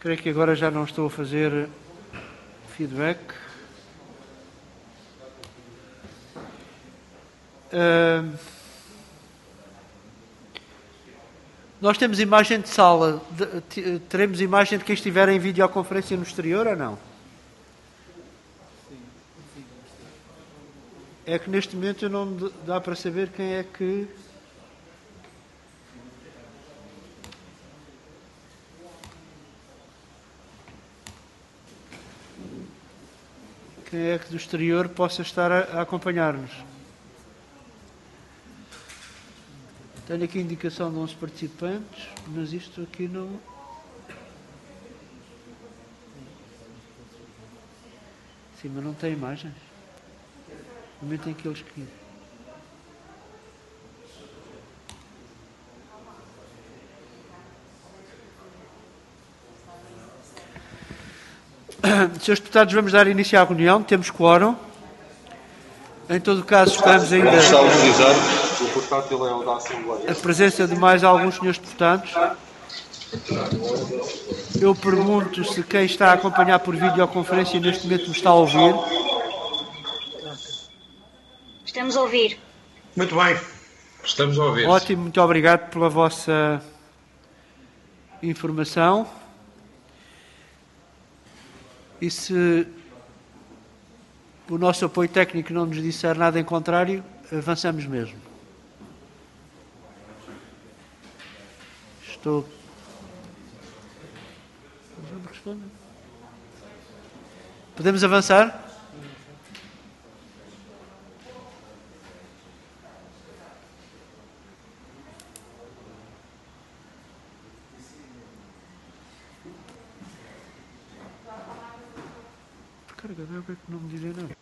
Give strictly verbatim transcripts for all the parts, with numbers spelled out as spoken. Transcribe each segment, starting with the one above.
Creio que agora já não estou a fazer feedback. Uh, nós temos imagem de sala. De, teremos imagem de quem estiver em videoconferência no exterior ou não? É que neste momento não dá para saber quem é que... Quem é que do exterior possa estar a, a acompanhar-nos. Tenho aqui a indicação de onze participantes, mas isto aqui não... Sim, mas não tem imagens. No momento em que eles queriam. Senhores deputados, vamos dar início à reunião. Temos quórum. Em todo o caso, estamos ainda a presença de mais alguns senhores deputados. Eu pergunto se quem está a acompanhar por videoconferência neste momento me está a ouvir. Estamos a ouvir. Muito bem. Estamos a ouvir. Ótimo, muito obrigado pela vossa informação. E se o nosso apoio técnico não nos disser nada em contrário, avançamos mesmo. Estou... Podemos avançar? Carregador, o que é que não me dizem nada?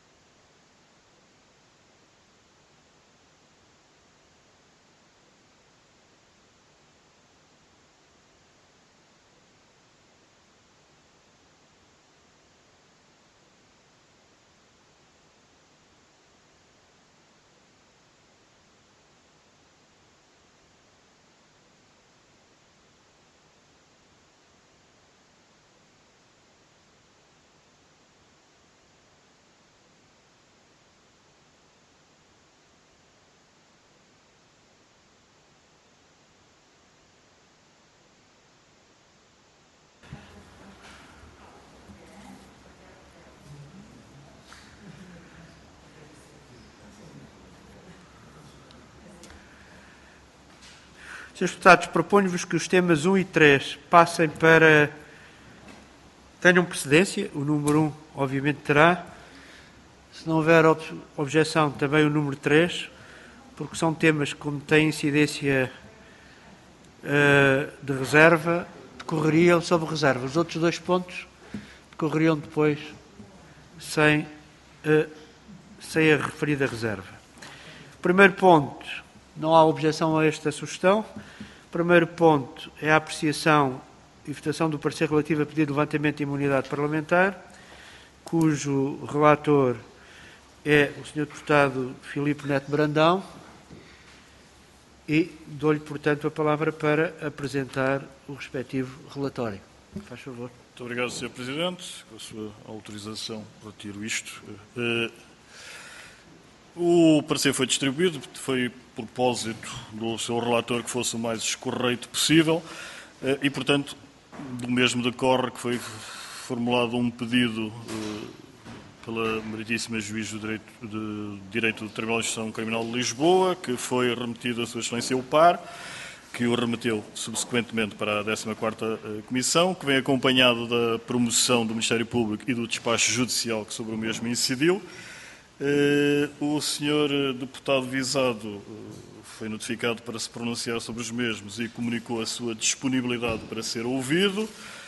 Senhores deputados, proponho-vos que os temas um e três passem para... tenham precedência. O número um, obviamente, terá. Se não houver ob objeção, também o número três, porque são temas que, como têm incidência uh, de reserva, decorreriam sob reserva. Os outros dois pontos decorreriam depois sem, uh, sem a referida reserva. Primeiro ponto, não há objeção a esta sugestão. Primeiro ponto é a apreciação e votação do parecer relativo a pedido de levantamento de imunidade parlamentar, cujo relator é o senhor deputado Filipe Neto Brandão, e dou-lhe, portanto, a palavra para apresentar o respectivo relatório. Faz favor. Muito obrigado, senhor Presidente. Com a sua autorização, retiro isto. Uh, O parecer foi distribuído, foi propósito do seu relator que fosse o mais escorreito possível e, portanto, do mesmo decorre que foi formulado um pedido pela meritíssima juiz do Direito, de Direito do Tribunal de Justiça Criminal de Lisboa, que foi remetido a sua excelência o par, que o remeteu subsequentemente para a décima quarta Comissão, que vem acompanhado da promoção do Ministério Público e do despacho judicial que sobre o mesmo incidiu. O senhor deputado visado foi notificado para se pronunciar sobre os mesmos e comunicou a sua disponibilidade para ser ouvido.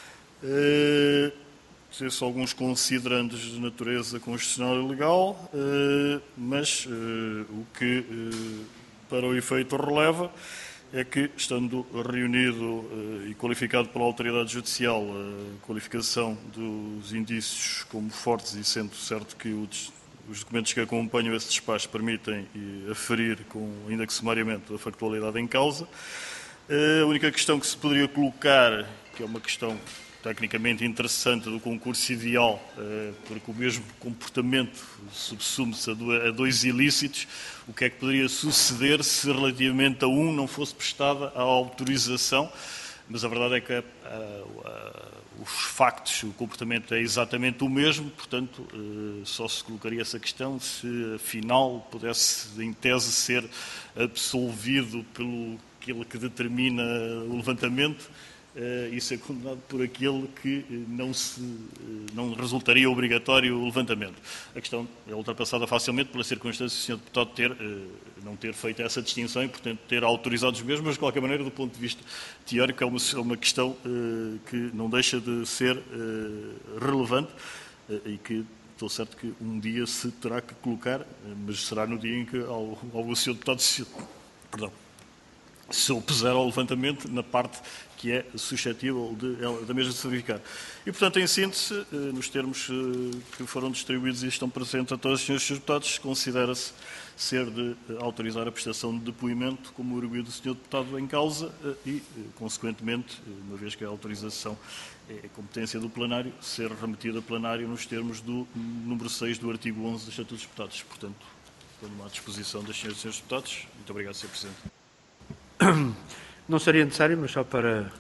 Sei-se alguns considerandos de natureza constitucional e legal, mas o que para o efeito releva é que, estando reunido e qualificado pela autoridade judicial a qualificação dos indícios como fortes e sendo certo que o os documentos que acompanham esse despacho permitem aferir, com, ainda que sumariamente, a factualidade em causa. A única questão que se poderia colocar, que é uma questão tecnicamente interessante do concurso ideal, porque o mesmo comportamento subsume-se a dois ilícitos, o que é que poderia suceder se relativamente a um não fosse prestada a autorização, mas a verdade é que a, a, a, os factos, o comportamento é exatamente o mesmo, portanto, só se colocaria essa questão se afinal pudesse, em tese, ser absolvido pelo aquilo que determina o levantamento, Uh, e ser condenado por aquele que uh, não, se, uh, não resultaria obrigatório o levantamento. A questão é ultrapassada facilmente pela circunstância do senhor Deputado ter, uh, não ter feito essa distinção e, portanto, ter autorizado os mesmos, mas, de qualquer maneira, do ponto de vista teórico, é uma, é uma questão uh, que não deixa de ser uh, relevante uh, e que estou certo que um dia se terá que colocar, uh, mas será no dia em que ao, ao senhor Deputado se, perdão, se opuser ao levantamento na parte que é suscetível de, da mesma se verificar. E, portanto, em síntese, nos termos que foram distribuídos e estão presentes a todos os senhores deputados, considera-se ser de autorizar a prestação de depoimento como arguido do senhor deputado em causa e, consequentemente, uma vez que a autorização é competência do plenário, ser remetida a plenário nos termos do número seis do artigo onze do Estatuto dos Deputados. Portanto, estou à disposição das senhoras e senhores deputados. Muito obrigado, senhor Presidente. Não seria necessário, mas só para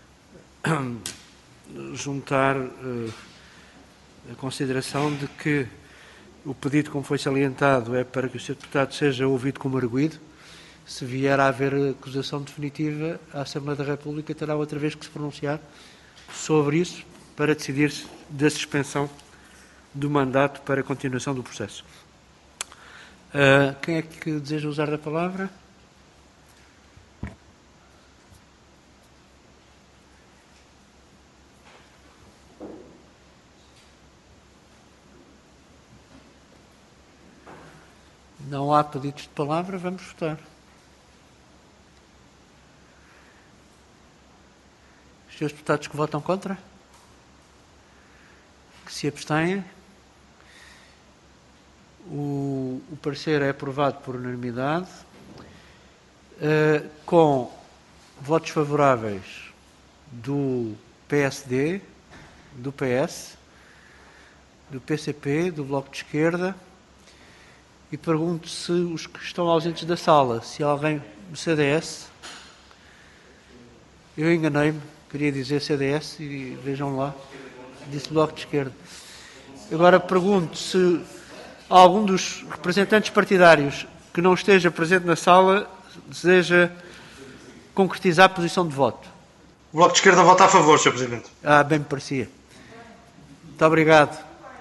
juntar uh, a consideração de que o pedido, como foi salientado, é para que o senhor Deputado seja ouvido como arguido. Se vier a haver acusação definitiva, a Assembleia da República terá outra vez que se pronunciar sobre isso para decidir-se da suspensão do mandato para a continuação do processo. Uh, quem é que deseja usar da palavra? Não há pedidos de palavra, vamos votar. Os senhores deputados que votam contra? Que se abstêm? O, o parecer é aprovado por unanimidade, uh, com votos favoráveis do P S D, do P S, do P C P, do Bloco de Esquerda. E pergunto se os que estão ausentes da sala, se há alguém do C D S. Eu enganei-me, queria dizer C D S e vejam lá, disse Bloco de Esquerda. Agora pergunto se algum dos representantes partidários que não esteja presente na sala deseja concretizar a posição de voto. O Bloco de Esquerda vota a favor, senhor Presidente. Ah, bem me parecia. Muito obrigado.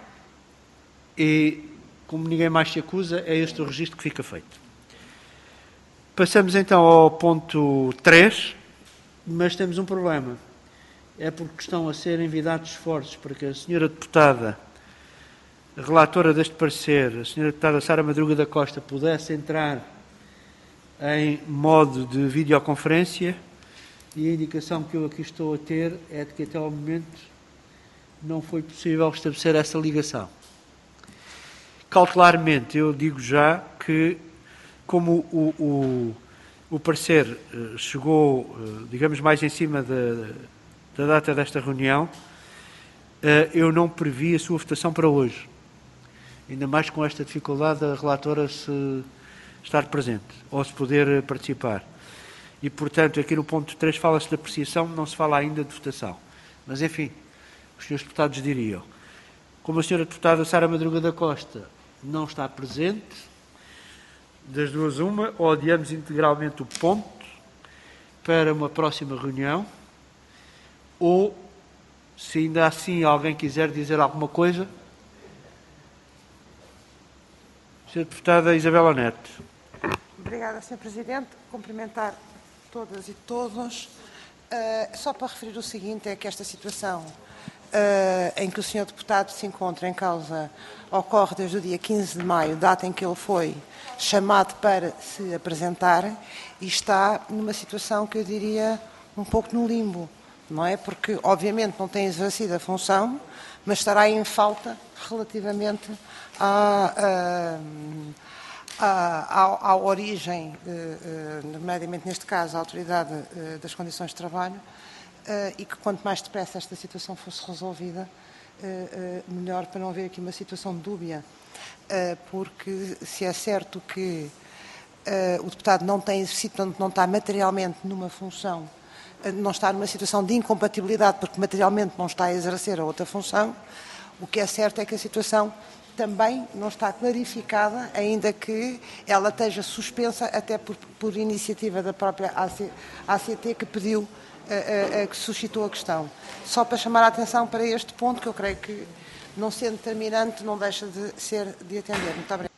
E como ninguém mais se acusa, é este o registro que fica feito. Passamos então ao ponto três, mas temos um problema. É porque estão a ser enviados esforços para que a senhora deputada, a relatora deste parecer, a senhora deputada Sara Madruga da Costa, pudesse entrar em modo de videoconferência, e a indicação que eu aqui estou a ter é de que até ao momento não foi possível estabelecer essa ligação. Cautelarmente, eu digo já que, como o, o, o parecer uh, chegou, uh, digamos, mais em cima da, da data desta reunião, uh, eu não previ a sua votação para hoje. Ainda mais com esta dificuldade da relatora se estar presente, ou se poder participar. E, portanto, aqui no ponto três fala-se de apreciação, não se fala ainda de votação. Mas, enfim, os senhores deputados diriam. Como a senhora deputada Sara Madruga da Costa não está presente, das duas uma, ou adiamos integralmente o ponto para uma próxima reunião, ou, se ainda assim alguém quiser dizer alguma coisa, senhora deputada Isabela Neto. Obrigada, senhor Presidente. Cumprimentar todas e todos. Uh, só para referir o seguinte, é que esta situação Uh, em que o senhor deputado se encontra em causa ocorre desde o dia quinze de maio, data em que ele foi chamado para se apresentar, e está numa situação que eu diria um pouco no limbo, não é? Porque, obviamente, não tem exercido a função, mas estará em falta relativamente à, à, à, à origem, nomeadamente neste caso, a Autoridade das Condições de Trabalho, e que quanto mais depressa esta situação fosse resolvida, melhor, para não haver aqui uma situação dúbia, porque se é certo que o deputado não tem exercido, portanto não está materialmente numa função, não está numa situação de incompatibilidade, porque materialmente não está a exercer a outra função, o que é certo é que a situação também não está clarificada, ainda que ela esteja suspensa até por, por iniciativa da própria A C T, que pediu, a, a, a, que suscitou a questão. Só para chamar a atenção para este ponto, que eu creio que, não sendo determinante, não deixa de ser de atender. Muito obrigada.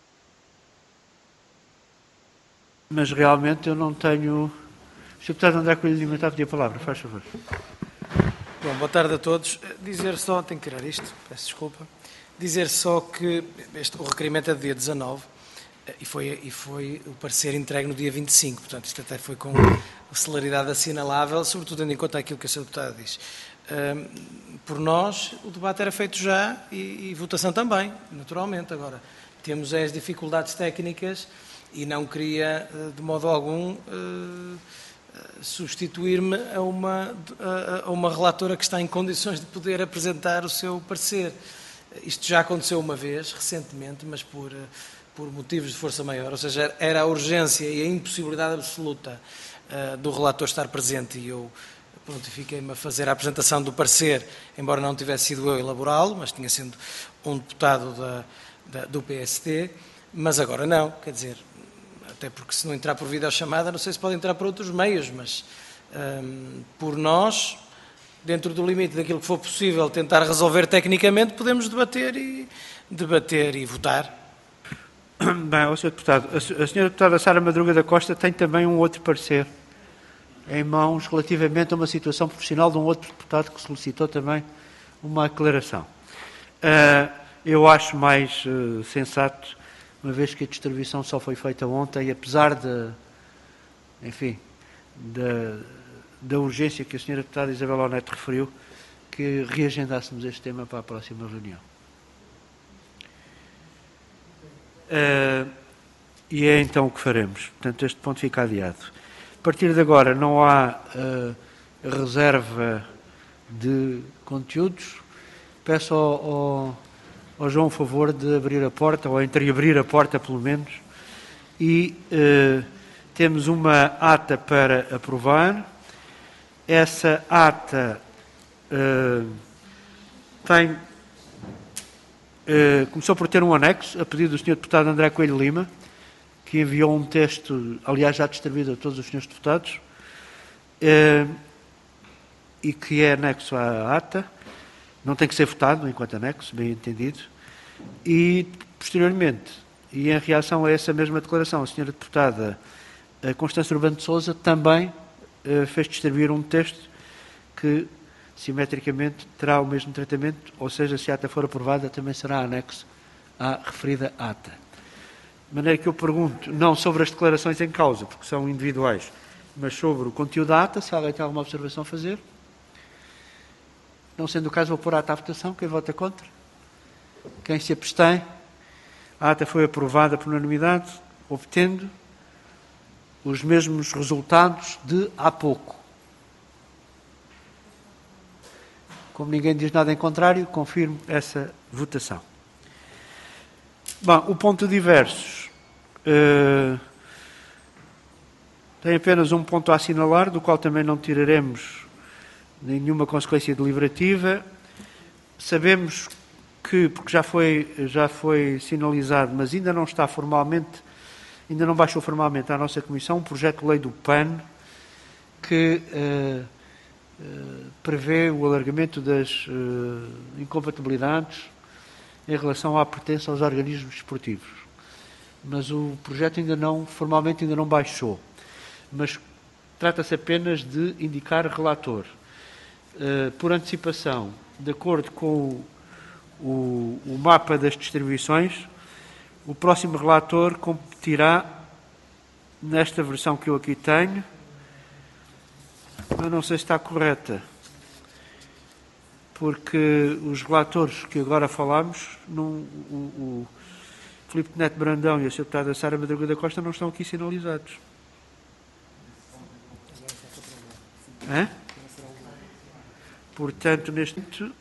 Mas realmente eu não tenho... O senhor Deputado André Coelho Lima está a pedir a palavra, faz favor. Bom, boa tarde a todos. Dizer só, tenho que tirar isto, peço desculpa. Dizer só que este, o requerimento é do dia dezanove e foi, e foi o parecer entregue no dia vinte e cinco, portanto isto até foi com celeridade assinalável, sobretudo tendo em conta aquilo que a senhora Deputada diz. Um, por nós, o debate era feito já e, e votação também, naturalmente. Agora, temos as dificuldades técnicas e não queria, de modo algum, uh, substituir-me a uma, a uma relatora que está em condições de poder apresentar o seu parecer. Isto já aconteceu uma vez, recentemente, mas por, por motivos de força maior, ou seja, era a urgência e a impossibilidade absoluta uh, do relator estar presente e eu prontifiquei-me a fazer a apresentação do parecer, embora não tivesse sido eu a elaborá-lo, mas tinha sido um deputado da, da, do P S T, mas agora não, quer dizer, até porque se não entrar por videochamada, não sei se pode entrar por outros meios, mas um, por nós... dentro do limite daquilo que for possível tentar resolver tecnicamente, podemos debater e, debater e votar. Bem, ó senhor Deputado, a senhora Deputada Sara Madruga da Costa tem também um outro parecer em mãos relativamente a uma situação profissional de um outro deputado que solicitou também uma aclaração. Uh, eu acho mais uh, sensato, uma vez que a distribuição só foi feita ontem, e apesar de, enfim, da... da urgência que a senhora Deputada Isabel Onete referiu, que reagendássemos este tema para a próxima reunião. Uh, e é então o que faremos. Portanto, este ponto fica adiado. A partir de agora não há uh, reserva de conteúdos. Peço ao, ao, ao João o favor de abrir a porta, ou entreabrir a porta pelo menos, e uh, temos uma ata para aprovar. Essa ata uh, tem, uh, começou por ter um anexo, a pedido do senhor Deputado André Coelho Lima, que enviou um texto, aliás já distribuído a todos os senhores Deputados, uh, e que é anexo à ata, não tem que ser votado enquanto anexo, bem entendido, e posteriormente, e em reação a essa mesma declaração, a senhora Deputada Constância Urbano de Sousa também fez distribuir um texto que, simetricamente, terá o mesmo tratamento, ou seja, se a ata for aprovada, também será anexo à referida ata. De maneira que eu pergunto, não sobre as declarações em causa, porque são individuais, mas sobre o conteúdo da ata, se alguém tem alguma observação a fazer. Não sendo o caso, vou pôr a ata à votação. Quem vota contra? Quem se abstém? A ata foi aprovada por unanimidade, obtendo os mesmos resultados de há pouco. Como ninguém diz nada em contrário, confirmo essa votação. Bom, o ponto diversos uh, tem apenas um ponto a assinalar, do qual também não tiraremos nenhuma consequência deliberativa. Sabemos que, porque já foi, já foi sinalizado, mas ainda não está formalmente, ainda não baixou formalmente à nossa Comissão, um projeto de lei do P A N que uh, uh, prevê o alargamento das uh, incompatibilidades em relação à pertença aos organismos desportivos. Mas o projeto ainda não, formalmente ainda não baixou. Mas trata-se apenas de indicar relator. Uh, por antecipação, de acordo com o, o, o mapa das distribuições, o próximo relator competirá nesta versão que eu aqui tenho. Eu não sei se está correta, porque os relatores que agora falámos, não, o, o Filipe Neto Brandão e a senhora Deputada Sara Madruga da Costa não estão aqui sinalizados. Hã? Portanto, neste momento,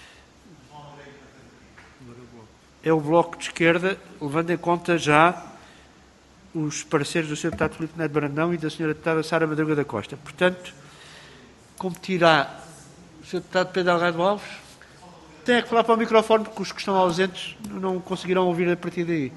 é o Bloco de Esquerda, levando em conta já os pareceres do senhor Deputado Filipe Neto Brandão e da senhora Deputada Sara Madruga da Costa. Portanto, competirá o senhor Deputado Pedro Delgado Alves. Tem que falar para o microfone, porque os que estão ausentes não conseguirão ouvir a partir daí.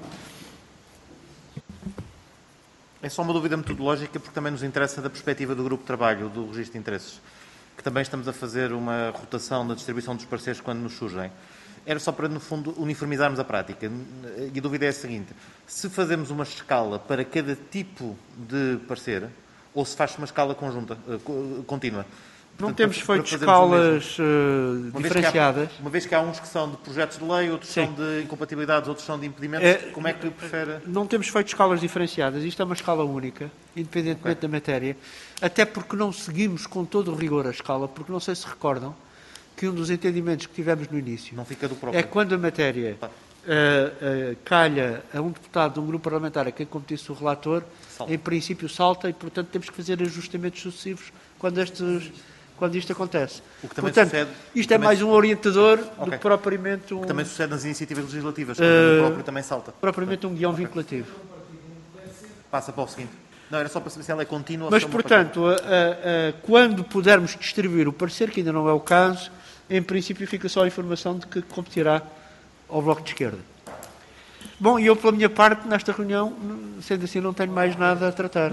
É só uma dúvida metodológica, porque também nos interessa da perspectiva do grupo de trabalho, do registro de interesses, que também estamos a fazer uma rotação na distribuição dos pareceres quando nos surgem. Era só para, no fundo, uniformizarmos a prática. E a dúvida é a seguinte: se fazemos uma escala para cada tipo de parecer, ou se faz uma escala conjunta, contínua? Não Portanto, temos para, feito para escalas uh, uma diferenciadas. Vez há, uma vez que há uns que são de projetos de lei, outros Sim. são de incompatibilidades, outros são de impedimentos, É, como é que prefere? Não temos feito escalas diferenciadas. Isto é uma escala única, independentemente okay. da matéria. Até porque não seguimos com todo o rigor a escala, porque não sei se recordam que um dos entendimentos que tivemos no início não fica do próprio. É quando a matéria uh, uh, calha a um deputado de um grupo parlamentar a quem competisse o relator, salta. Em princípio salta e, portanto, temos que fazer ajustamentos sucessivos quando, estes, quando isto acontece. O que também portanto, sucede, isto é mais um orientador okay. do que propriamente um... O que também sucede nas iniciativas legislativas, quando uh, o próprio também salta. Propriamente um guião okay. vinculativo. Passa para o seguinte. Não, era só para saber se ela é contínua. Mas, portanto, a, a, a, quando pudermos distribuir o parecer, que ainda não é o caso, em princípio fica só a informação de que competirá ao Bloco de Esquerda. Bom, e eu, pela minha parte, nesta reunião, sendo assim, não tenho mais nada a tratar.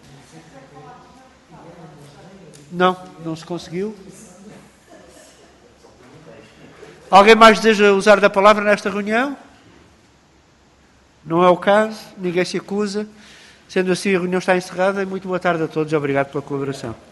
Não, não se conseguiu. Alguém mais deseja usar da palavra nesta reunião? Não é o caso, ninguém se acusa. Sendo assim, a reunião está encerrada. Muito boa tarde a todos e obrigado pela colaboração.